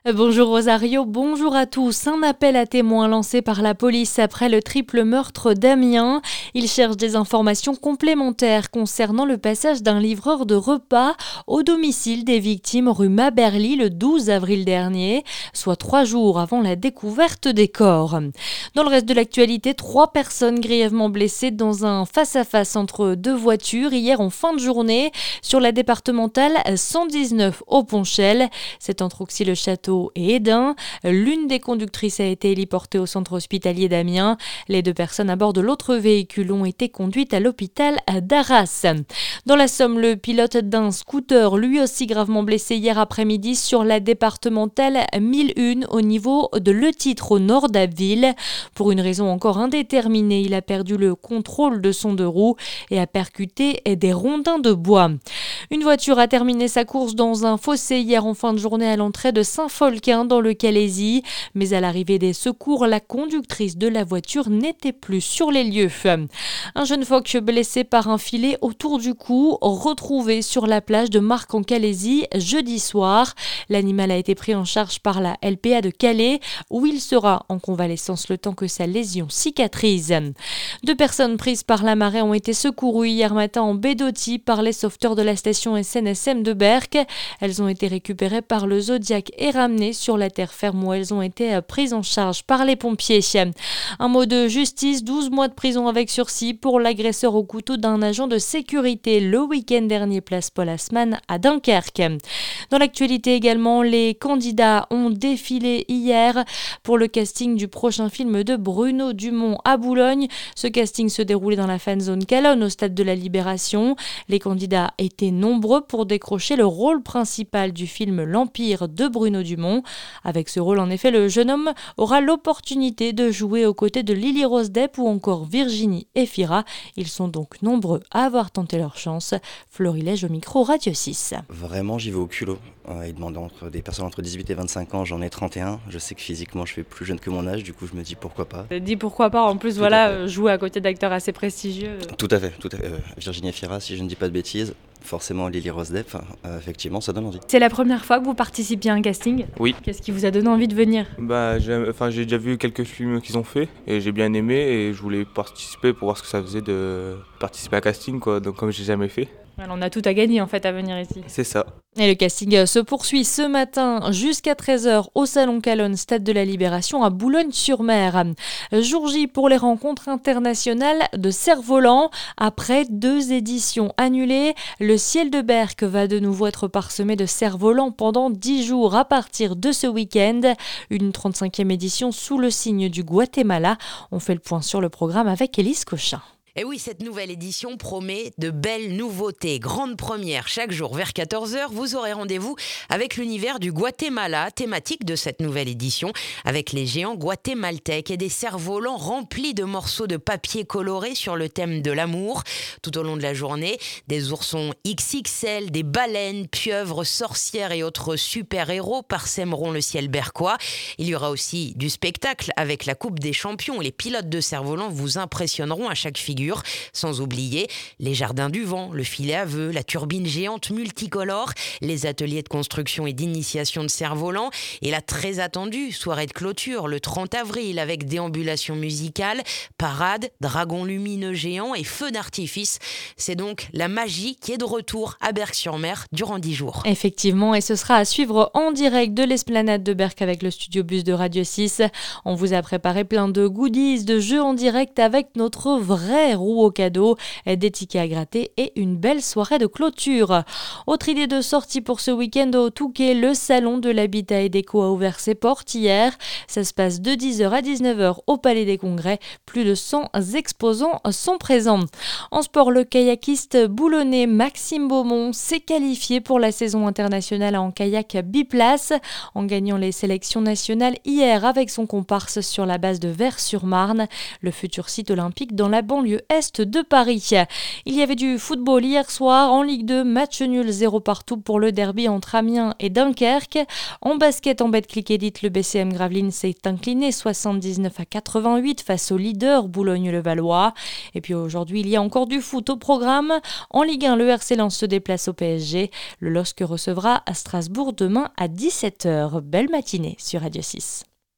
Bonjour Rosario, bonjour à tous. Un appel à témoins lancé par la police après le triple meurtre d'Amiens. Il cherche des informations complémentaires concernant le passage d'un livreur de repas au domicile des victimes rue Maberly le 12 avril dernier, soit 3 jours avant la découverte des corps. Dans le reste de l'actualité, 3 personnes grièvement blessées dans un face-à-face entre 2 voitures hier en fin de journée sur la départementale 119 au Pontchel. C'est entre Auxy-le-Château et Édin. L'une des conductrices a été héliportée au centre hospitalier d'Amiens. Les 2 personnes à bord de l'autre véhicule ont été conduites à l'hôpital d'Arras. Dans la Somme, le pilote d'un scooter, lui aussi gravement blessé hier après-midi sur la départementale 1001 au niveau de Le Titre au nord d'Abbeville. Pour une raison encore indéterminée, il a perdu le contrôle de son 2 roues et a percuté des rondins de bois. Une voiture a terminé sa course dans un fossé hier en fin de journée à l'entrée de Saint-Folquin dans le Calaisis. Mais à l'arrivée des secours, la conductrice de la voiture n'était plus sur les lieux. Un jeune phoque blessé par un filet autour du cou, retrouvé sur la plage de Marc en Calaisis jeudi soir. L'animal a été pris en charge par la LPA de Calais où il sera en convalescence le temps que sa lésion cicatrise. 2 personnes prises par la marée ont été secourues hier matin en baie d'Authie par les sauveteurs de la station SNSM de Berck. Elles ont été récupérées par le Zodiac et ramenées sur la terre ferme où elles ont été prises en charge par les pompiers. Un mot de justice, 12 mois de prison avec sursis pour l'agresseur au couteau d'un agent de sécurité le week-end dernier place Paul Haussmann à Dunkerque. Dans l'actualité également, les candidats ont défilé hier pour le casting du prochain film de Bruno Dumont à Boulogne. Ce casting se déroulait dans la fanzone Calonne au stade de la Libération. Les candidats étaient nombreux pour décrocher le rôle principal du film L'Empire de Bruno Dumont. Avec ce rôle, en effet, le jeune homme aura l'opportunité de jouer aux côtés de Lily Rose Depp ou encore Virginie Efira. Ils sont donc nombreux à avoir tenté leur chance. Florilège au micro Radio 6. Vraiment, j'y vais au culot. Ils demandent des personnes entre 18 et 25 ans, j'en ai 31. Je sais que physiquement, je fais plus jeune que mon âge, du coup, je me dis pourquoi pas. Dis pourquoi pas, en plus, jouer à côté d'acteurs assez prestigieux. Tout à fait. Virginie Efira, si je ne dis pas de bêtises. Forcément, Lily Rose Depp, effectivement, ça donne envie. C'est la première fois que vous participiez à un casting ? Oui. Qu'est-ce qui vous a donné envie de venir ? J'ai déjà vu quelques films qu'ils ont fait et j'ai bien aimé et je voulais participer pour voir ce que ça faisait de participer à un casting, quoi. Donc comme j'ai jamais fait. Alors, on a tout à gagner en fait à venir ici. C'est ça. Et le casting se poursuit ce matin jusqu'à 13h au Salon Calonne, stade de la Libération à Boulogne-sur-Mer. Jour J pour les rencontres internationales de cerfs-volants. Après 2 éditions annulées, le ciel de Berck va de nouveau être parsemé de cerfs-volants pendant 10 jours à partir de ce week-end. Une 35e édition sous le signe du Guatemala. On fait le point sur le programme avec Élise Cochin. Et oui, cette nouvelle édition promet de belles nouveautés. Grande première, chaque jour vers 14h, vous aurez rendez-vous avec l'univers du Guatemala, thématique de cette nouvelle édition, avec les géants guatémaltèques et des cerfs-volants remplis de morceaux de papier colorés sur le thème de l'amour. Tout au long de la journée, des oursons XXL, des baleines, pieuvres, sorcières et autres super-héros parsèmeront le ciel berquois. Il y aura aussi du spectacle avec la Coupe des Champions. Les pilotes de cerfs-volants vous impressionneront à chaque figure. Sans oublier les jardins du vent, le filet à vœux, la turbine géante multicolore, les ateliers de construction et d'initiation de cerfs-volants et la très attendue soirée de clôture le 30 avril avec déambulation musicale, parade, dragons lumineux géants et feux d'artifice. C'est donc la magie qui est de retour à Berck-sur-Mer durant 10 jours. Effectivement, et ce sera à suivre en direct de l'esplanade de Berck avec le studio bus de Radio 6. On vous a préparé plein de goodies, de jeux en direct avec notre vrai roue au cadeau, des tickets à gratter et une belle soirée de clôture. Autre idée de sortie pour ce week-end au Touquet, le salon de l'habitat et déco a ouvert ses portes hier. Ça se passe de 10h à 19h au Palais des Congrès. Plus de 100 exposants sont présents. En sport, le kayakiste boulonnais Maxime Beaumont s'est qualifié pour la saison internationale en kayak biplace en gagnant les sélections nationales hier avec son comparse sur la base de Vers-sur-Marne, le futur site olympique dans la banlieue Est de Paris. Il y avait du football hier soir en Ligue 2, match nul 0 partout pour le derby entre Amiens et Dunkerque. En basket, en Betclic Elite, le BCM Gravelines s'est incliné 79-88 face au leader Boulogne-le-Valois. Et puis aujourd'hui, il y a encore du foot au programme. En Ligue 1, le RC Lens se déplace au PSG. Le LOSC recevra à Strasbourg demain à 17h. Belle matinée sur Radio 6.